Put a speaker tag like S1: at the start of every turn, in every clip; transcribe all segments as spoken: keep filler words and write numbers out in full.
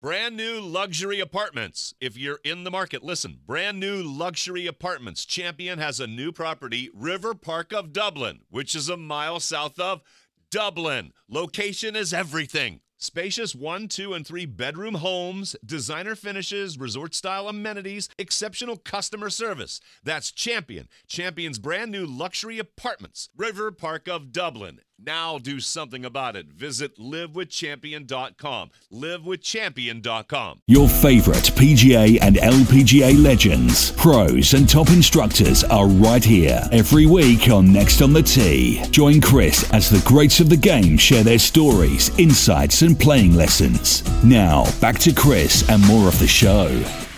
S1: Brand new luxury apartments. If you're in the market, listen. Brand new luxury apartments. Champion has a new property, River Park of Dublin, which is a mile south of Dublin. Location is everything. Spacious one, two, and three bedroom homes, designer finishes, resort-style amenities, exceptional customer service. That's Champion. Champion's brand new luxury apartments. River Park of Dublin. Now do something about it. Visit live with champion dot com. live with champion dot com.
S2: Your favorite P G A and L P G A legends, pros, and top instructors are right here every week on Next on the Tee. Join Chris as the greats of the game share their stories, insights, and playing lessons. Now, back to Chris and more of the show.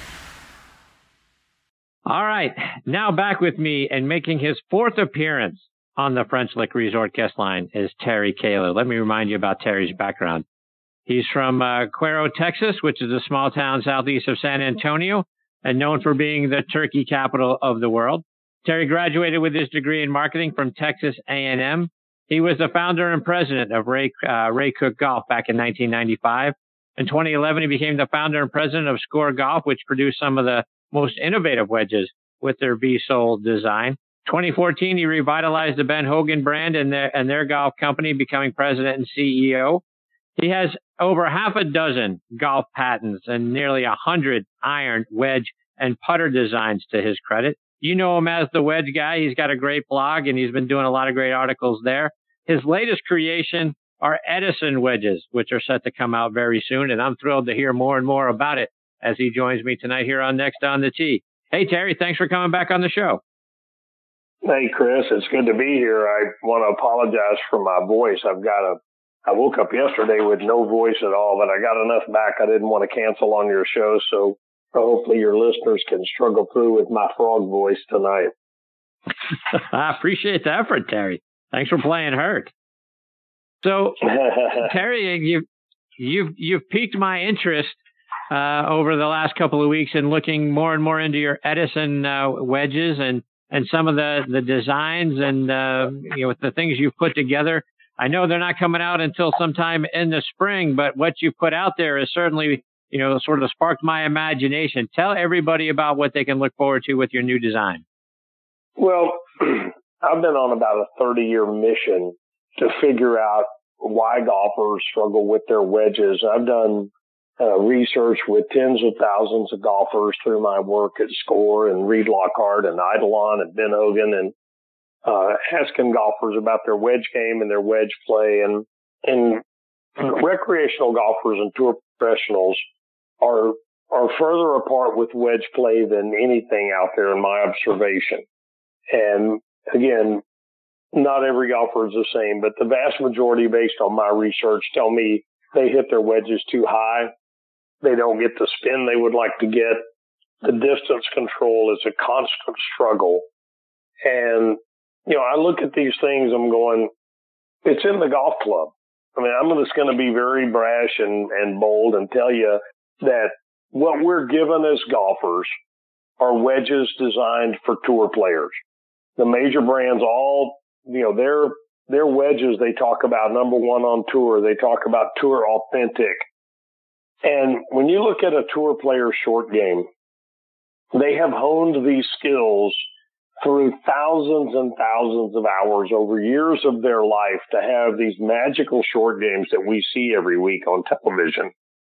S3: All right, now back with me and making his fourth appearance on the French Lick Resort guest line is Terry Kaler. Let me remind you about Terry's background. He's from uh, Cuero, Texas, which is a small town southeast of San Antonio and known for being the turkey capital of the world. Terry graduated with his degree in marketing from Texas A and M. He was the founder and president of Ray, uh, Ray Cook Golf back in nineteen ninety-five. In twenty eleven, he became the founder and president of Score Golf, which produced some of the most innovative wedges with their V-Sole design. twenty fourteen, he revitalized the Ben Hogan brand and their, and their golf company, becoming president and C E O. He has over half a dozen golf patents and nearly a hundred iron, wedge, and putter designs to his credit. You know him as the wedge guy. He's got a great blog, and he's been doing a lot of great articles there. His latest creation are Edison wedges, which are set to come out very soon, and I'm thrilled to hear more and more about it as he joins me tonight here on Next on the Tee. Hey, Terry, thanks for coming back on the show.
S4: Hey, Chris, it's good to be here. I want to apologize for my voice. I've got a, I woke up yesterday with no voice at all, but I got enough back. I didn't want to cancel on your show, so hopefully your listeners can struggle through with my frog voice tonight.
S3: I appreciate the effort, Terry. Thanks for playing hurt. So, Terry, you've, you've, you've piqued my interest uh, over the last couple of weeks in looking more and more into your Edison uh, wedges and and some of the, the designs and, uh, you know, the things you've put together. I know they're not coming out until sometime in the spring, but what you put out there is certainly, you know, sort of sparked my imagination. Tell everybody about what they can look forward to with your new design.
S4: Well, I've been on about a thirty-year mission to figure out why golfers struggle with their wedges. I've done Uh, research with tens of thousands of golfers through my work at Score and Reed Lockhart and Eidolon and Ben Hogan, and uh, asking golfers about their wedge game and their wedge play. And, and recreational golfers and tour professionals are are further apart with wedge play than anything out there in my observation. And again, not every golfer is the same, but the vast majority, based on my research, tell me they hit their wedges too high. They don't get the spin they would like to get. The distance control is a constant struggle. And, you know, I look at these things, I'm going, it's in the golf club. I mean, I'm just going to be very brash and, and bold and tell you that what we're given as golfers are wedges designed for tour players. The major brands all, you know, their, their wedges, they talk about number one on tour. They talk about tour authentic. And when you look at a tour player's short game, they have honed these skills through thousands and thousands of hours over years of their life to have these magical short games that we see every week on television.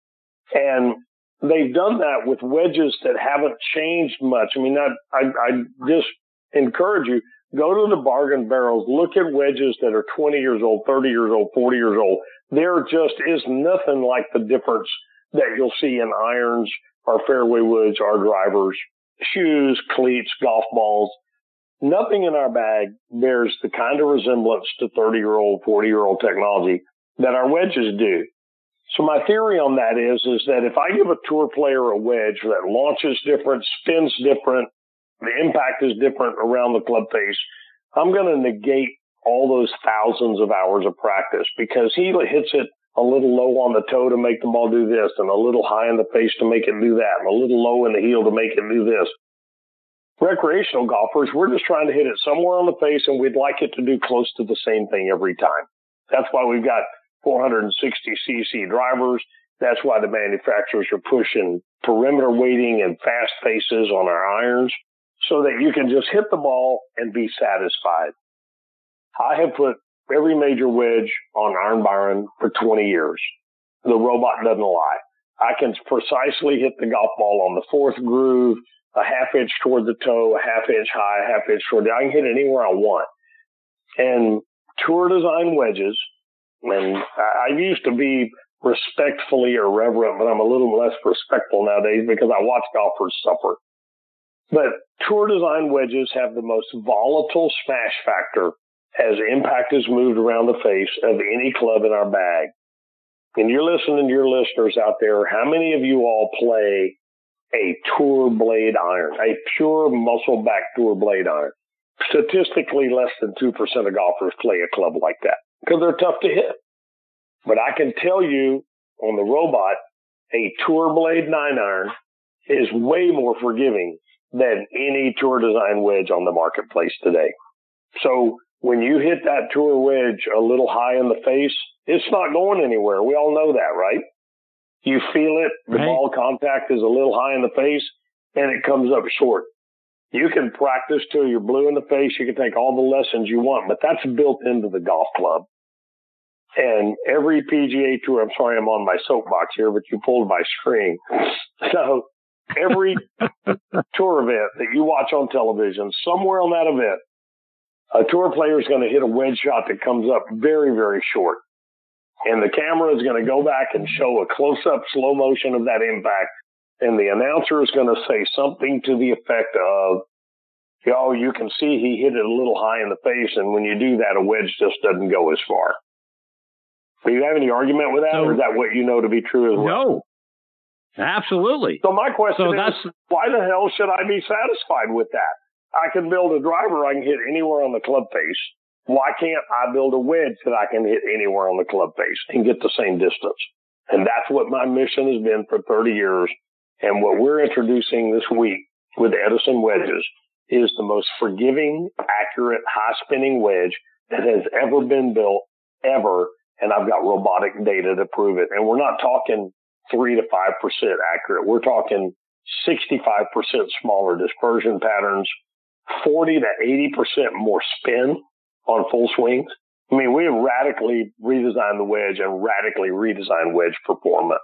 S4: And they've done that with wedges that haven't changed much. I mean, I, I, I just encourage you, go to the bargain barrels, look at wedges that are twenty years old, thirty years old, forty years old. There just is nothing like the difference that you'll see in irons, our fairway woods, our drivers, shoes, cleats, golf balls. Nothing in our bag bears the kind of resemblance to thirty-year-old, forty-year-old technology that our wedges do. So my theory on that is, is that if I give a tour player a wedge that launches different, spins different, the impact is different around the club face, I'm going to negate all those thousands of hours of practice because he hits it a little low on the toe to make the ball do this and a little high in the face to make it do that and a little low in the heel to make it do this. Recreational golfers, we're just trying to hit it somewhere on the face and we'd like it to do close to the same thing every time. That's why we've got four hundred sixty c c drivers That's why the manufacturers are pushing perimeter weighting and fast faces on our irons so that you can just hit the ball and be satisfied. I have put every major wedge on Iron Byron for twenty years. The robot doesn't lie. I can precisely hit the golf ball on the fourth groove, a half inch toward the toe, a half inch high, a half inch toward the, I can hit it anywhere I want. And tour design wedges, and I, I used to be respectfully irreverent, but I'm a little less respectful nowadays because I watch golfers suffer. But tour design wedges have the most volatile smash factor as impact is moved around the face of any club in our bag. And you're listening to your listeners out there, how many of you all play a tour blade iron, a pure muscle back tour blade iron? Statistically, less than two percent of golfers play a club like that because they're tough to hit. But I can tell you on the robot, a tour blade nine iron is way more forgiving than any tour design wedge on the marketplace today. So when you hit that tour wedge a little high in the face, it's not going anywhere. We all know that, right? You feel it. The
S3: right.
S4: Ball contact is a little high in the face, and it comes up short. You can practice till you're blue in the face. You can take all the lessons you want, but that's built into the golf club. And every P G A Tour, I'm sorry I'm on my soapbox here, but you pulled my string. So every tour event that you watch on television, somewhere on that event, a tour player is going to hit a wedge shot that comes up very, very short. And the camera is going to go back and show a close-up slow motion of that impact. And the announcer is going to say something to the effect of, oh, you can see he hit it a little high in the face. And when you do that, a wedge just doesn't go as far. Do you have any argument with that, so, or is that what you know to be true as well?
S3: No, absolutely.
S4: So my question
S3: so
S4: is,
S3: that's,
S4: why the hell should I be satisfied with that? I can build a driver I can hit anywhere on the club face. Why can't I build a wedge that I can hit anywhere on the club face and get the same distance? And that's what my mission has been for thirty years. And what we're introducing this week with Edison wedges is the most forgiving, accurate, high-spinning wedge that has ever been built, ever. And I've got robotic data to prove it. And we're not talking three to five percent accurate. We're talking sixty-five percent smaller dispersion patterns, forty to eighty percent more spin on full swings. I mean, we have radically redesigned the wedge and radically redesigned wedge performance.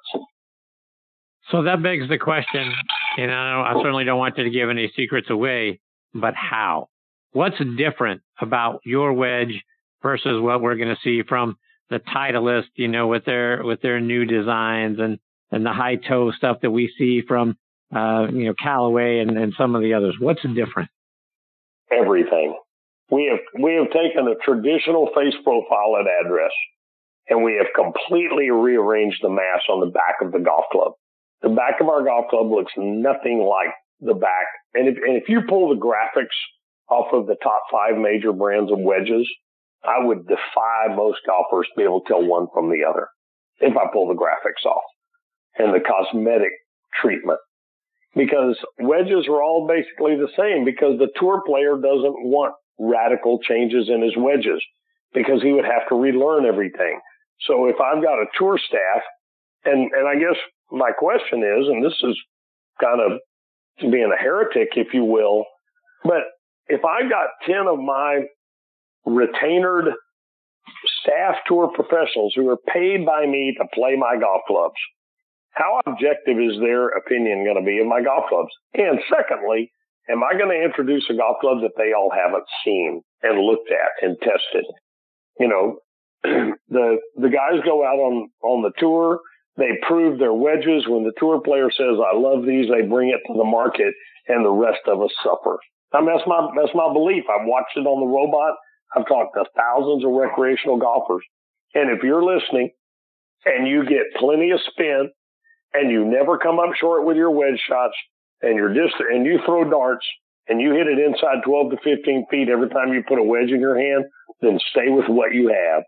S3: So that begs the question, and I certainly don't want you to give any secrets away, but how? What's different about your wedge versus what we're going to see from the Titleist, you know, with their with their new designs and, and the high toe stuff that we see from, uh, you know, Callaway and, and some of the others? What's different?
S4: Everything. We have we have taken a traditional face profile at address, and we have completely rearranged the mass on the back of the golf club. The back of our golf club looks nothing like the back. And if, and if you pull the graphics off of the top five major brands of wedges, I would defy most golfers to be able to tell one from the other if I pull the graphics off and the cosmetic treatment. Because wedges are all basically the same, because the tour player doesn't want radical changes in his wedges because he would have to relearn everything. So if I've got a tour staff, and, and I guess my question is, and this is kind of being a heretic, if you will, but if I got ten of my retainered staff tour professionals who are paid by me to play my golf clubs, how objective is their opinion going to be of my golf clubs? And secondly, am I going to introduce a golf club that they all haven't seen and looked at and tested? You know, the the guys go out on, on the tour. They prove their wedges. When the tour player says, I love these, they bring it to the market, and the rest of us suffer. I mean, that's my, that's my belief. I've watched it on the robot. I've talked to thousands of recreational golfers. And if you're listening and you get plenty of spin and you never come up short with your wedge shots, and you're just, and you throw darts and you hit it inside twelve to fifteen feet every time you put a wedge in your hand, then stay with what you have.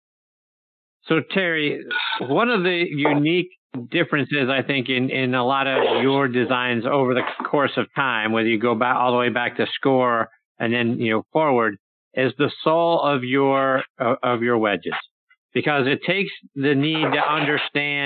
S3: So, Terry, one of the unique differences, I think, in, in a lot of your designs over the course of time, whether you go back all the way back to score and then, you know, forward, is the soul of your, uh, of your wedges. Because it takes the need to understand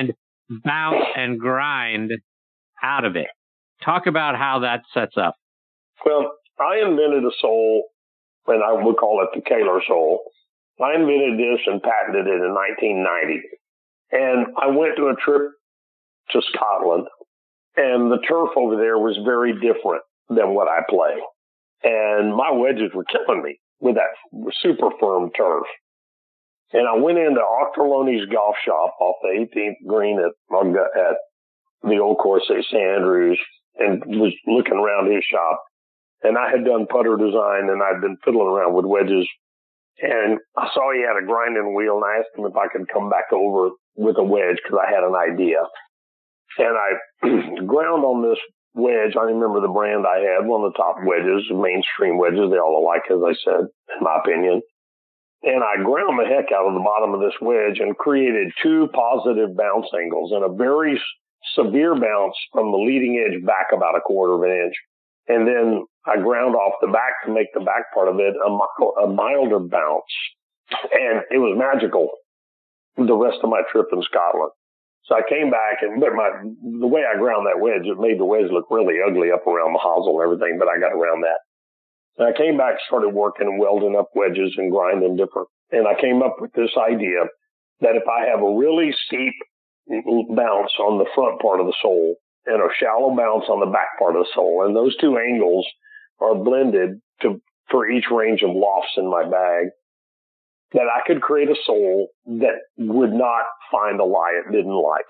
S3: bounce and grind out of it. Talk about how that sets up.
S4: Well, I invented a sole, and I would call it the Kaler sole. I invented this and patented it in nineteen ninety. And I went to a trip to Scotland, and the turf over there was very different than what I play. And my wedges were killing me with that super firm turf. And I went into Octorloni's golf shop off the eighteenth green at, at the old course at Saint Andrews and was looking around his shop. And I had done putter design, and I'd been fiddling around with wedges. And I saw he had a grinding wheel, and I asked him if I could come back over with a wedge because I had an idea. And I ground on this wedge. I remember the brand I had, one of the top wedges, mainstream wedges. They all alike, as I said, in my opinion. And I ground the heck out of the bottom of this wedge and created two positive bounce angles and a very severe bounce from the leading edge back about a quarter of an inch. And then I ground off the back to make the back part of it a, a milder bounce. And it was magical the rest of my trip in Scotland. So I came back, and but my the way I ground that wedge, it made the wedge look really ugly up around the hosel and everything, but I got around that. And I came back, started working and welding up wedges and grinding different. And I came up with this idea that if I have a really steep bounce on the front part of the sole and a shallow bounce on the back part of the sole, and those two angles are blended to for each range of lofts in my bag, that I could create a sole that would not find a lie it didn't like.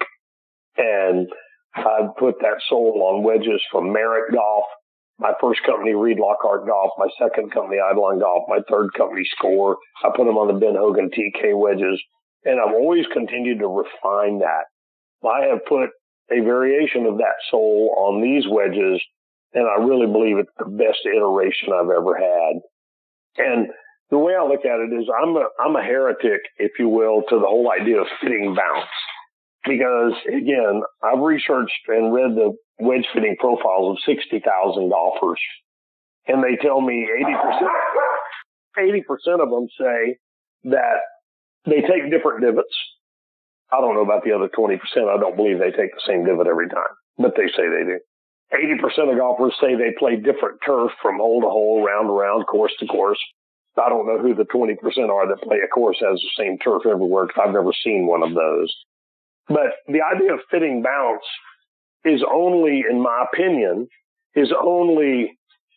S4: And I put that sole on wedges from Merritt Golf, my first company, Reed Lockhart Golf, my second company, Eidolon Golf, my third company, Score. I put them on the Ben Hogan T K wedges, and I've always continued to refine that. I have put a variation of that sole on these wedges, and I really believe it's the best iteration I've ever had. And the way I look at it is I'm a, I'm a heretic, if you will, to the whole idea of fitting bounce. Because, again, I've researched and read the wedge fitting profiles of sixty thousand golfers, and they tell me eighty percent, eighty percent of them say that they take different divots. I don't know about the other twenty percent. I don't believe they take the same divot every time, but they say they do. eighty percent of golfers say they play different turf from hole to hole, round to round, course to course. I don't know who the twenty percent are that play a course has the same turf everywhere, because I've never seen one of those. But the idea of fitting bounce is only, in my opinion, is only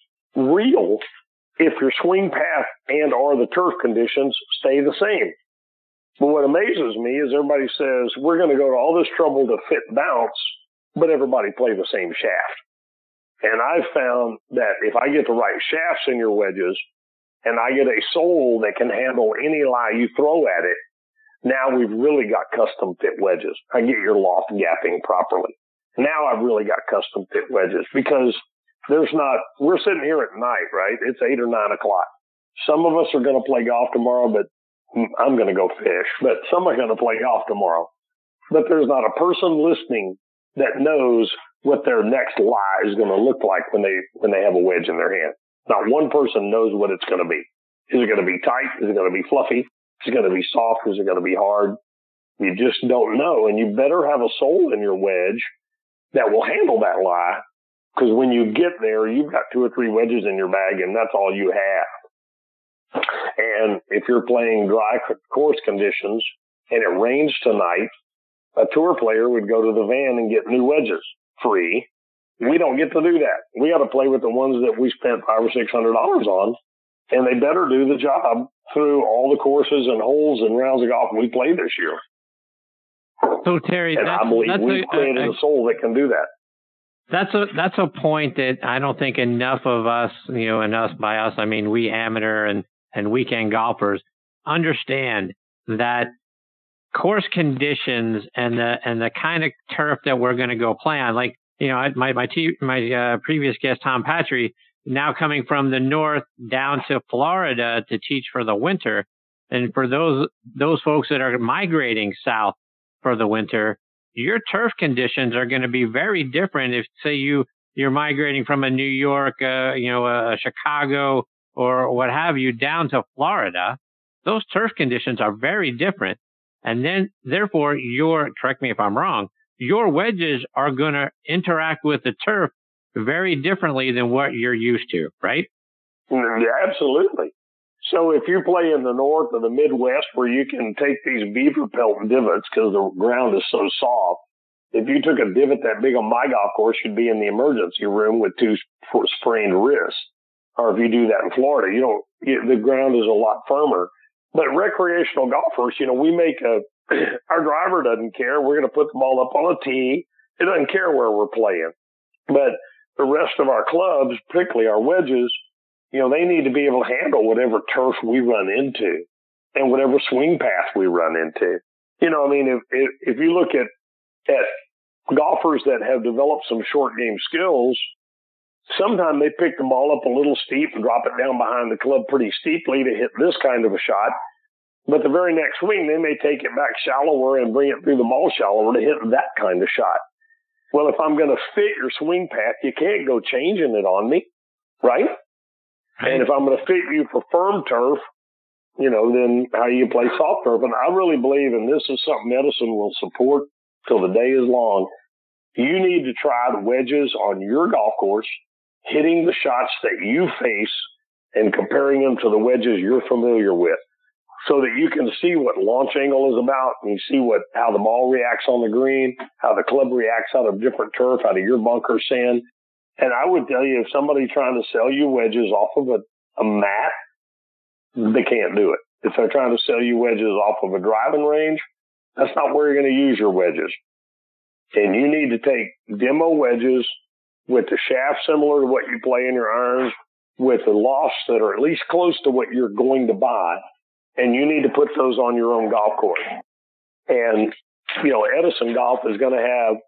S4: real if your swing path and or the turf conditions stay the same. But what amazes me is everybody says, we're going to go to all this trouble to fit bounce, but everybody play the same shaft. And I've found that if I get the right shafts in your wedges, and I get a sole that can handle any lie you throw at it, now we've really got custom fit wedges. I get your loft gapping properly. Now I've really got custom fit wedges, because there's not, we're sitting here at night, right? It's eight or nine o'clock. Some of us are going to play golf tomorrow, but I'm going to go fish, but some are going to play golf tomorrow. But there's not a person listening that knows what their next lie is going to look like when they, when they have a wedge in their hand. Not one person knows what it's going to be. Is it going to be tight? Is it going to be fluffy? Is it going to be soft? Is it going to be hard? You just don't know. And you better have a sole in your wedge that will handle that lie, because when you get there, you've got two or three wedges in your bag, and that's all you have. And if you're playing dry course conditions and it rains tonight, a tour player would go to the van and get new wedges free. We don't get to do that. We got to play with the ones that we spent five or six hundred dollars on, and they better do the job through all the courses and holes and rounds of golf we played this year.
S3: So Terry,
S4: and
S3: that's,
S4: I believe
S3: that's
S4: we've
S3: a,
S4: created a, a sole that can do that.
S3: That's a that's a point that I don't think enough of us, you know, and us by us, I mean we amateur and and weekend golfers understand that course conditions and the and the kind of turf that we're going to go play on, like. You know, my my t- my uh, previous guest, Tom Patry, now coming from the north down to Florida to teach for the winter. And for those those folks that are migrating south for the winter, your turf conditions are going to be very different. If, say, you, you're migrating from a New York, uh, you know, a Chicago or what have you down to Florida, those turf conditions are very different. And then, therefore, your, correct me if I'm wrong, your wedges are going to interact with the turf very differently than what you're used to, right?
S4: Yeah, absolutely. So if you play in the north or the Midwest where you can take these beaver pelt divots because the ground is so soft, if you took a divot that big on my golf course, you'd be in the emergency room with two sprained wrists. Or if you do that in Florida, you don't, you, the ground is a lot firmer. But recreational golfers, you know, we make a, our driver doesn't care. We're going to put the ball up on a tee. It doesn't care where we're playing. But the rest of our clubs, particularly our wedges, you know, they need to be able to handle whatever turf we run into and whatever swing path we run into. You know, I mean, if, if, if you look at, at golfers that have developed some short game skills, sometimes they pick the ball up a little steep and drop it down behind the club pretty steeply to hit this kind of a shot. But the very next swing, they may take it back shallower and bring it through the ball shallower to hit that kind of shot. Well, if I'm going to fit your swing path, you can't go changing it on me, right? And if I'm going to fit you for firm turf, you know, then how you play soft turf. And I really believe, and this is something medicine will support till the day is long, you need to try the wedges on your golf course, hitting the shots that you face and comparing them to the wedges you're familiar with so that you can see what launch angle is about and you see what how the ball reacts on the green, how the club reacts out of different turf, out of your bunker sand. And I would tell you, if somebody's trying to sell you wedges off of a, a mat, they can't do it. If they're trying to sell you wedges off of a driving range, that's not where you're going to use your wedges. And you need to take demo wedges with the shaft similar to what you play in your irons, with the lofts that are at least close to what you're going to buy, and you need to put those on your own golf course. And, you know, Edison Golf is going to have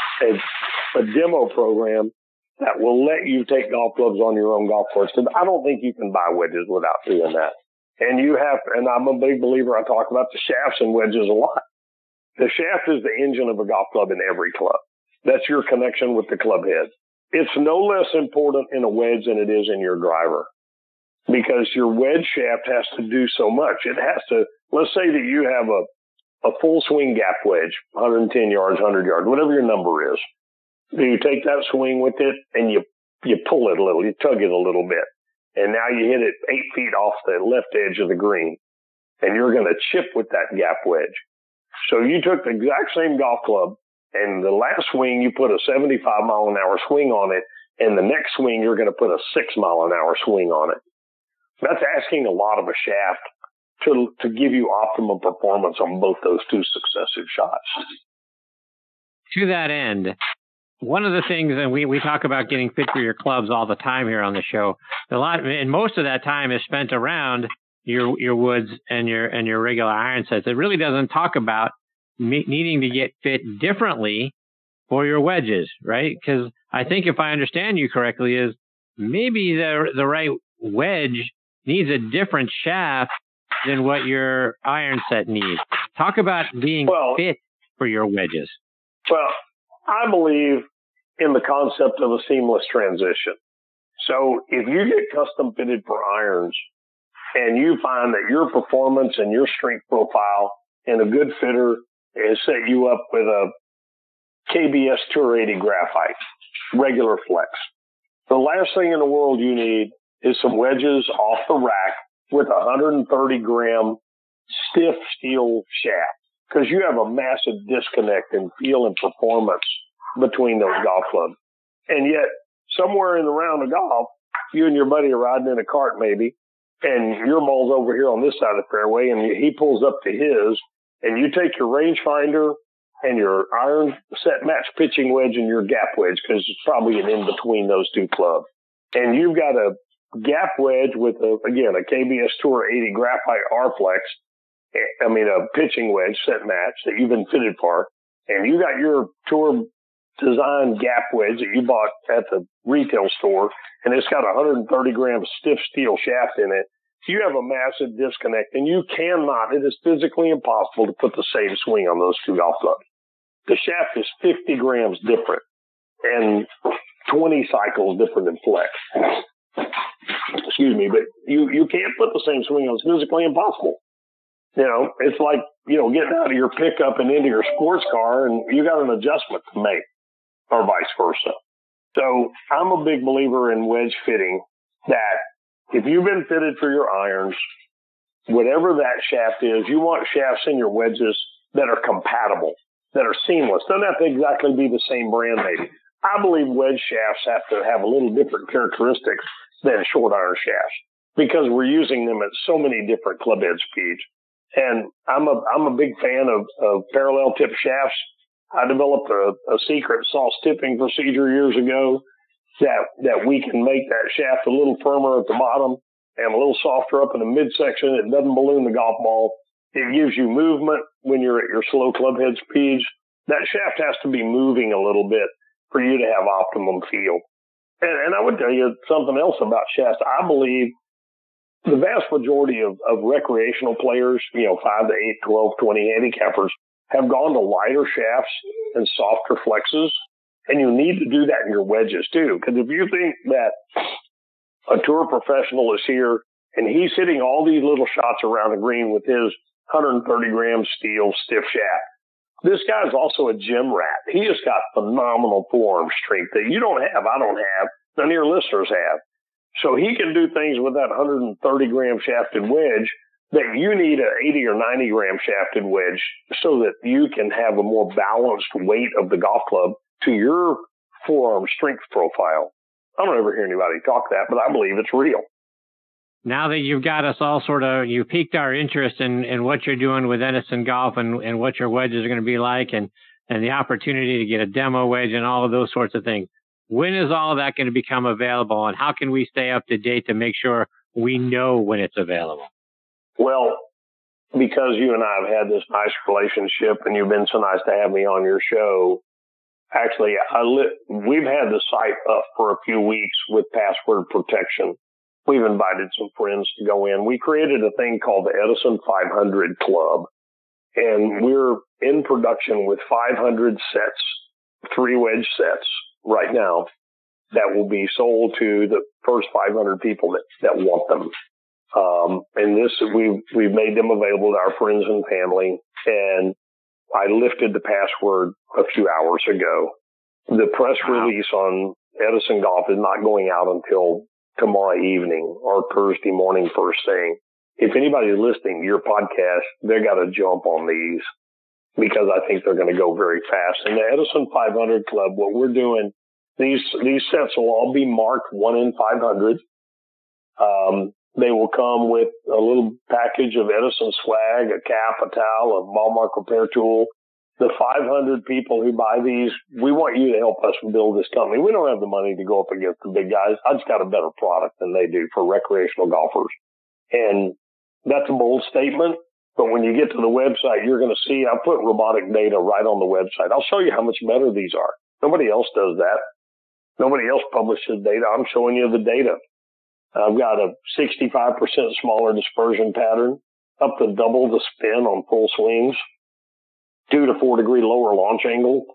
S4: a, a demo program that will let you take golf clubs on your own golf course. Because I don't think you can buy wedges without doing that. And you have, and I'm a big believer, I talk about the shafts and wedges a lot. The shaft is the engine of a golf club in every club. That's your connection with the club head. It's no less important in a wedge than it is in your driver, because your wedge shaft has to do so much. It has to, let's say that you have a, a full swing gap wedge, one hundred ten yards, one hundred yards, whatever your number is. You take that swing with it and you, you pull it a little, you tug it a little bit. And now you hit it eight feet off the left edge of the green and you're going to chip with that gap wedge. So you took the exact same golf club and the last swing you put a seventy-five mile an hour swing on it. And the next swing you're going to put a six mile an hour swing on it. That's asking a lot of a shaft to, to give you optimum performance on both those two successive shots.
S3: To that end, one of the things, and we, we talk about getting fit for your clubs all the time here on the show. A lot, and most of that time is spent around your your woods and your and your regular iron sets. It really doesn't talk about me, needing to get fit differently for your wedges, right? Because I think if I understand you correctly, is maybe the the right wedge needs a different shaft than what your iron set needs. Talk about being well, fit for your wedges.
S4: Well, I believe in the concept of a seamless transition. So if you get custom fitted for irons and you find that your performance and your strength profile and a good fitter has set you up with a K B S Tour eighty graphite, regular flex, the last thing in the world you need is some wedges off the rack with a one hundred thirty gram stiff steel shaft, because you have a massive disconnect in feel and performance between those golf clubs. And yet, somewhere in the round of golf, you and your buddy are riding in a cart maybe, and your ball's over here on this side of the fairway, and he pulls up to his, and you take your rangefinder and your iron set match pitching wedge and your gap wedge, because it's probably an in-between those two clubs. And you've got a gap wedge with, a, again, a K B S Tour eighty graphite R-Flex, I mean, a pitching wedge set match that you've been fitted for, and you got your Tour design gap wedge that you bought at the retail store, and it's got a one hundred thirty gram stiff steel shaft in it. You have a massive disconnect, and you cannot, it is physically impossible to put the same swing on those two golf clubs. The shaft is fifty grams different and twenty cycles different in flex. Excuse me, but you, you can't put the same swing on. It's physically impossible. You know, it's like you know, getting out of your pickup and into your sports car, and you got an adjustment to make, or vice versa. So I'm a big believer in wedge fitting, that if you've been fitted for your irons, whatever that shaft is, you want shafts in your wedges that are compatible, that are seamless. Doesn't have to exactly be the same brand, maybe. I believe wedge shafts have to have a little different characteristics than short iron shafts, because we're using them at so many different club head speeds. And I'm a I'm a big fan of, of parallel tip shafts. I developed a, a secret sauce tipping procedure years ago that that we can make that shaft a little firmer at the bottom and a little softer up in the midsection. It doesn't balloon the golf ball. It gives you movement when you're at your slow club head speeds. That shaft has to be moving a little bit for you to have optimum feel. And, and I would tell you something else about shafts. I believe the vast majority of, of recreational players, you know, five to eight, twelve, twenty handicappers, have gone to lighter shafts and softer flexes. And you need to do that in your wedges too. Because if you think that a tour professional is here and he's hitting all these little shots around the green with his one hundred thirty gram steel stiff shaft, this guy's also a gym rat. He has got phenomenal forearm strength that you don't have, I don't have, none of your listeners have. So he can do things with that one hundred thirty gram shafted wedge that you need an eighty or ninety gram shafted wedge so that you can have a more balanced weight of the golf club to your forearm strength profile. I don't ever hear anybody talk that, but I believe it's real.
S3: Now that you've got us all sort of, you piqued our interest in, in what you're doing with Edison Golf and, and what your wedges are going to be like, and, and the opportunity to get a demo wedge and all of those sorts of things. When is all of that going to become available, and how can we stay up to date to make sure we know when it's available?
S4: Well, because you and I have had this nice relationship and you've been so nice to have me on your show, actually, I li- we've had the site up for a few weeks with password protection. We've invited some friends to go in. We created a thing called the Edison five hundred Club, and we're in production with five hundred sets, three wedge sets right now that will be sold to the first five hundred people that, that want them. Um, and this, we've, we've made them available to our friends and family. And I lifted the password a few hours ago. The press wow. release on Edison Golf is not going out until tomorrow evening or Thursday morning first thing. If anybody's listening to your podcast, they got to jump on these because I think they're going to go very fast. And the Edison five hundred Club, what we're doing, these these sets will all be marked one in five hundred. Um, they will come with a little package of Edison swag, a cap, a towel, a ball mark repair tool. The five hundred people who buy these, we want you to help us build this company. We don't have the money to go up against the big guys. I just got a better product than they do for recreational golfers. And that's a bold statement. But when you get to the website, you're going to see I put robotic data right on the website. I'll show you how much better these are. Nobody else does that. Nobody else publishes data. I'm showing you the data. I've got a sixty-five percent smaller dispersion pattern, up to double the spin on full swings, two to four degree lower launch angle.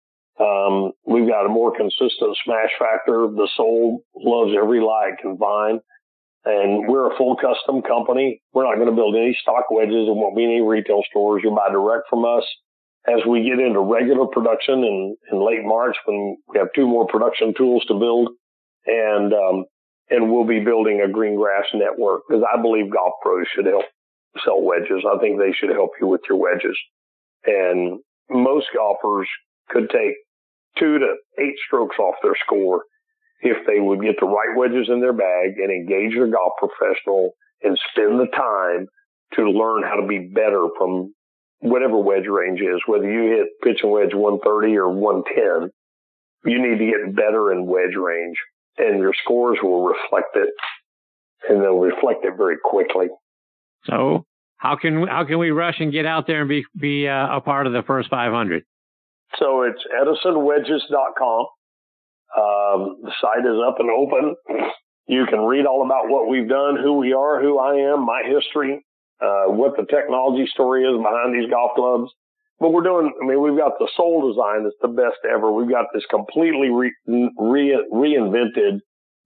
S4: Um, we've got a more consistent smash factor. The sole loves every lie it can find. And we're a full custom company. We're not going to build any stock wedges. There won't be any retail stores. You'll buy direct from us. As we get into regular production in, in late March, when we have two more production tools to build, and um, and we'll be building a green grass network, because I believe golf pros should help sell wedges. I think they should help you with your wedges. And most golfers could take two to eight strokes off their score if they would get the right wedges in their bag and engage their golf professional and spend the time to learn how to be better from whatever wedge range is. Whether you hit pitch and wedge one thirty or one ten, you need to get better in wedge range, and your scores will reflect it, and they'll reflect it very quickly.
S3: So how can how can we rush and get out there and be be uh, a part of the first five hundred?
S4: So it's edison wedges dot com. Um, the site is up and open. You can read all about what we've done, who we are, who I am, my history, uh, what the technology story is behind these golf clubs. But we're doing, I mean, we've got the sole design that's the best ever. We've got this completely re, re, reinvented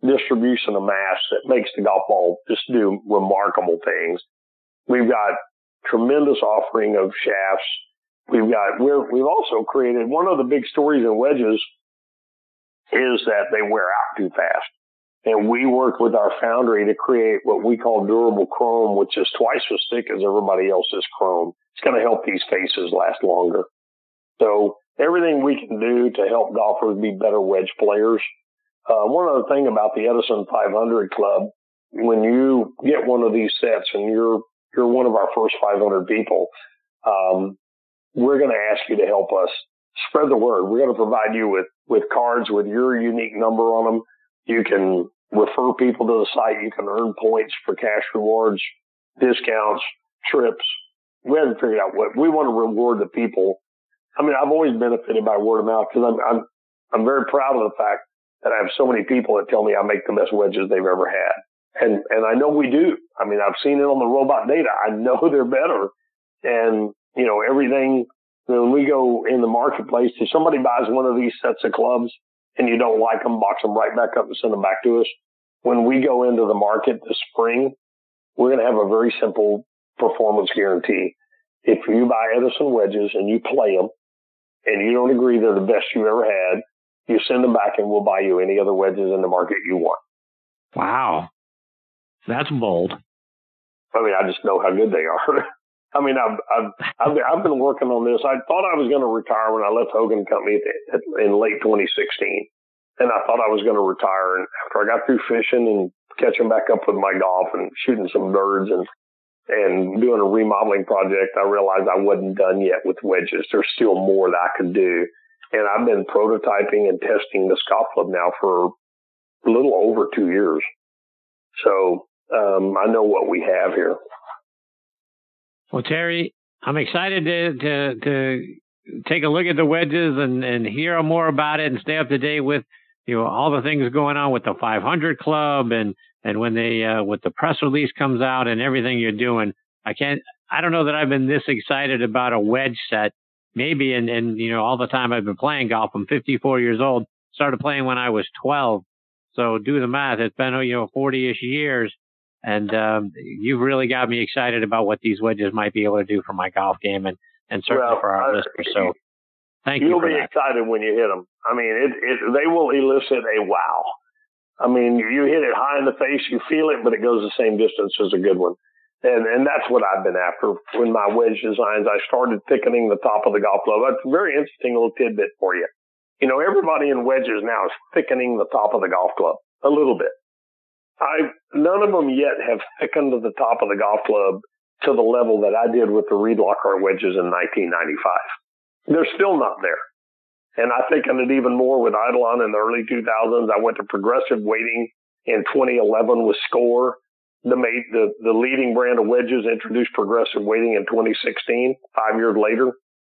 S4: distribution of mass that makes the golf ball just do remarkable things. We've got tremendous offering of shafts. We've got, we're, we've also created, one of the big stories in wedges is that they wear out too fast. And we worked with our foundry to create what we call durable chrome, which is twice as thick as everybody else's chrome. It's going to help these faces last longer. So everything we can do to help golfers be better wedge players. Uh, one other thing about the Edison five hundred Club, when you get one of these sets and you're, you're one of our first five hundred people, um, we're going to ask you to help us spread the word. We're going to provide you with, with cards with your unique number on them. You can refer people to the site. You can earn points for cash rewards, discounts, trips. We haven't figured out what we want to reward the people. I mean, I've always benefited by word of mouth because I'm, I'm, I'm very proud of the fact that I have so many people that tell me I make the best wedges they've ever had. And, and I know we do. I mean, I've seen it on the robot data. I know they're better. And, you know, everything, when we go in the marketplace, if somebody buys one of these sets of clubs and you don't like them, box them right back up and send them back to us. When we go into the market this spring, we're going to have a very simple performance guarantee. If you buy Edison wedges and you play them and you don't agree they're the best you ever had, you send them back and we'll buy you any other wedges in the market you want.
S3: Wow. That's bold.
S4: I mean, I just know how good they are. I mean, I've, I've, I've, I've been working on this. I thought I was going to retire when I left Hogan Company at, at, in late twenty sixteen. And I thought I was going to retire. And after I got through fishing and catching back up with my golf and shooting some birds and, and doing a remodeling project, I realized I wasn't done yet with wedges. There's still more that I could do. And I've been prototyping and testing this golf club now for a little over two years. So, um, I know what we have here.
S3: Well, Terry, I'm excited to, to, to take a look at the wedges and, and hear more about it and stay up to date with, you know, all the things going on with the five hundred Club and, and when they, uh, with the press release comes out and everything you're doing. I can't, I don't know that I've been this excited about a wedge set. Maybe in, in, you know, all the time I've been playing golf. I'm fifty-four years old, started playing when I was twelve. So do the math. It's been, you know, forty-ish years. And um, you've really got me excited about what these wedges might be able to do for my golf game and, and certainly
S4: well,
S3: for our
S4: I,
S3: listeners. So thank you
S4: You'll
S3: for
S4: be
S3: that.
S4: excited when you hit them. I mean, it, it, they will elicit a wow. I mean, you hit it high in the face, you feel it, but it goes the same distance as a good one. And and that's what I've been after when my wedge designs. I started thickening the top of the golf club. That's a very interesting little tidbit for you. You know, everybody in wedges now is thickening the top of the golf club a little bit. I none of them yet have thickened the top of the golf club to the level that I did with the Reed Lockhart wedges in nineteen ninety-five. They're still not there. And I thickened it even more with Eidolon in the early two thousands. I went to progressive weighting in twenty eleven with Score. The, the, the leading brand of wedges introduced progressive weighting in twenty sixteen, five years later.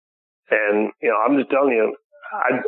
S4: And, you know, I'm just telling you, I,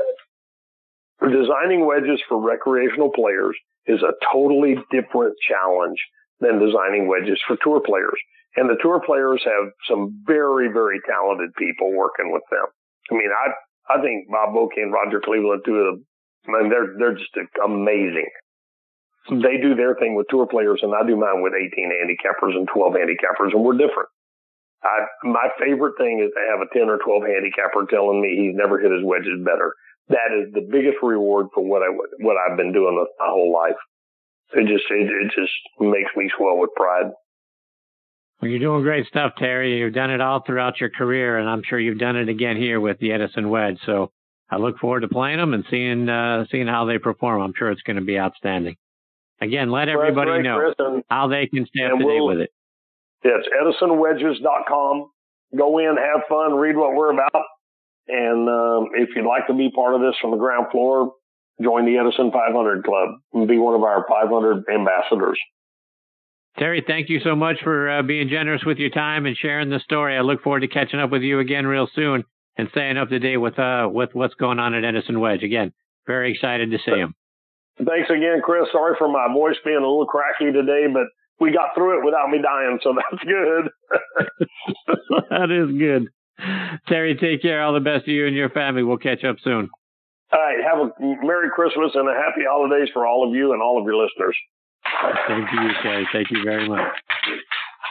S4: designing wedges for recreational players is a totally different challenge than designing wedges for tour players. And the tour players have some very, very talented people working with them. I mean, I, I think Bob Bokeh and Roger Cleveland, two of them, I mean, they're, they're just amazing. They do their thing with tour players and I do mine with eighteen handicappers and twelve handicappers, and we're different. I, my favorite thing is to have a ten or twelve handicapper telling me he's never hit his wedges better. That is the biggest reward for what I, what I've been doing my whole life. It just, it, it just makes me swell with pride.
S3: Well, you're doing great stuff, Terry. You've done it all throughout your career, and I'm sure you've done it again here with the Edison wedge. So I look forward to playing them and seeing, uh, seeing how they perform. I'm sure it's going to be outstanding. Again, let everybody
S4: well,
S3: know
S4: Chris, and,
S3: how they can stay up to
S4: we'll,
S3: date with it.
S4: Yeah, it's edison wedges dot com. Go in, have fun, read what we're about. And um, if you'd like to be part of this from the ground floor, join the Edison five hundred Club and be one of our five hundred ambassadors.
S3: Terry, thank you so much for uh, being generous with your time and sharing the story. I look forward to catching up with you again real soon and staying up to date with uh, with what's going on at Edison Wedge. Again, very excited to see him.
S4: Thanks again, Chris. Sorry for my voice being a little cracky today, but we got through it without me dying, so that's good.
S3: That is good. Terry, take care. All the best to you and your family. We'll catch up soon.
S4: All right. Have a Merry Christmas and a happy holidays for all of you and all of your listeners.
S3: Thank you, Terry. Thank you very much.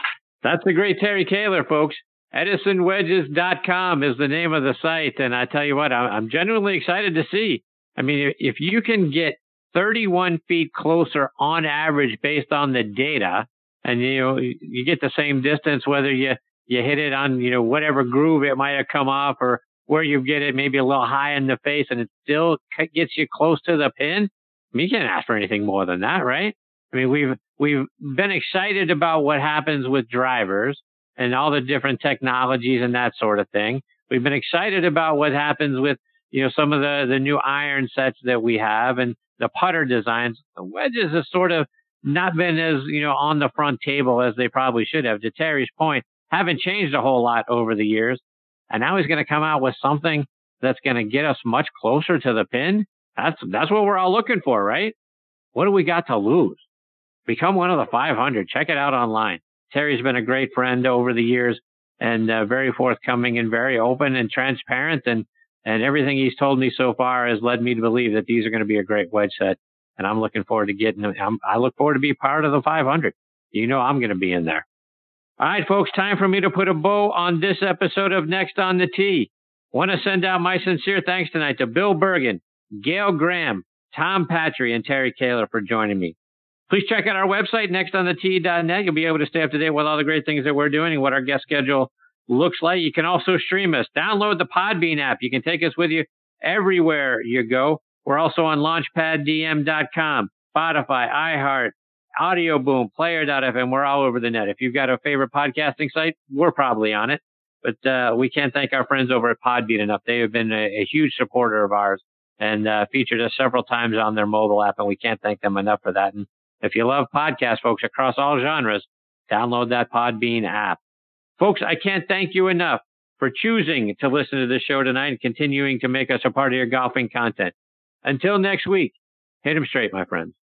S3: That's the great Terry Kaler, folks. Edison Wedges dot com is the name of the site. And I tell you what, I'm genuinely excited to see. I mean, if you can get thirty-one feet closer on average based on the data, and you know, you get the same distance whether you, you hit it on, you know, whatever groove it might have come off, or where you get it maybe a little high in the face, and it still gets you close to the pin. I mean, you can't ask for anything more than that, right? I mean, we've we've been excited about what happens with drivers and all the different technologies and that sort of thing. We've been excited about what happens with, you know, some of the, the new iron sets that we have and the putter designs. The wedges have sort of not been as, you know, on the front table as they probably should have. To Terry's point, haven't changed a whole lot over the years. And now he's going to come out with something that's going to get us much closer to the pin. That's, that's what we're all looking for, right? What do we got to lose? Become one of the five hundred. Check it out online. Terry's been a great friend over the years, and uh, very forthcoming and very open and transparent. And, and everything he's told me so far has led me to believe that these are going to be a great wedge set. And I'm looking forward to getting them. I'm, I look forward to be part of the five hundred. You know I'm going to be in there. All right, folks, time for me to put a bow on this episode of Next on the Tee. Want to send out my sincere thanks tonight to Bill Bergen, Gail Graham, Tom Patry, and Terry Kaler for joining me. Please check out our website, next on the tee dot net. You'll be able to stay up to date with all the great things that we're doing and what our guest schedule looks like. You can also stream us. Download the Podbean app. You can take us with you everywhere you go. We're also on launchpad d m dot com, Spotify, iHeart, Audio Boom, Player dot f m. We're all over the net. If you've got a favorite podcasting site, we're probably on it. But uh, we can't thank our friends over at Podbean enough. They have been a, a huge supporter of ours and uh, featured us several times on their mobile app, and we can't thank them enough for that. And if you love podcasts, folks, across all genres, download that Podbean app. Folks, I can't thank you enough for choosing to listen to this show tonight and continuing to make us a part of your golfing content. Until next week, hit 'em straight, my friends.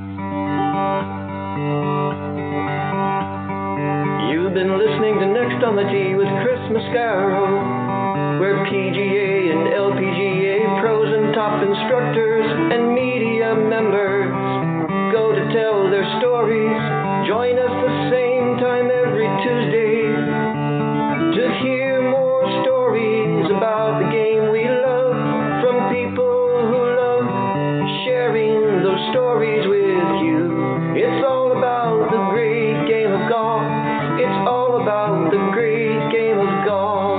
S5: You've been listening to Next on the Tee with Chris Mascaro, where P G A and L P G A pros and top instructors and media members go to tell their stories. Join us the same time every Tuesday to hear more stories about the game we love from people who love sharing those stories with you. It's all about the great game of golf. It's all about the great game of golf.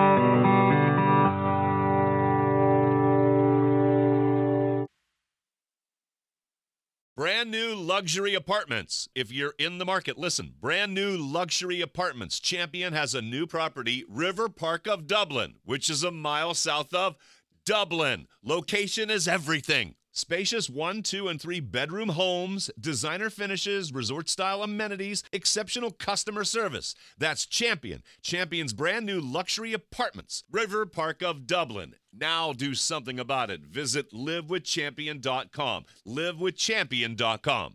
S1: Brand new luxury apartments. If you're in the market, listen. Brand new luxury apartments. Champion has a new property, River Park of Dublin, which is a mile south of Dublin. Location is everything. Spacious one, two, and three bedroom homes, designer finishes, resort-style amenities, exceptional customer service. That's Champion. Champion's brand new luxury apartments, River Park of Dublin. Now do something about it. Visit live with champion dot com. live with champion dot com.